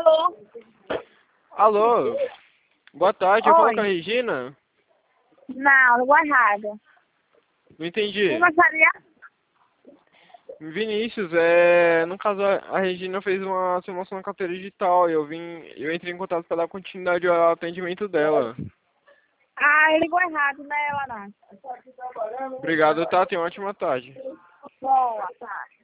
Alô? Alô? Boa tarde, eu falo Oi. com a Regina? Não, ligou errado. Não entendi. Quem gostaria? Vinícius, no caso a Regina fez uma simulação na carteira digital e eu entrei em contato para dar continuidade ao atendimento dela. Ah, ele ligou errado, não é ela não. Obrigado, tá? Tenha uma ótima tarde. Boa, tá.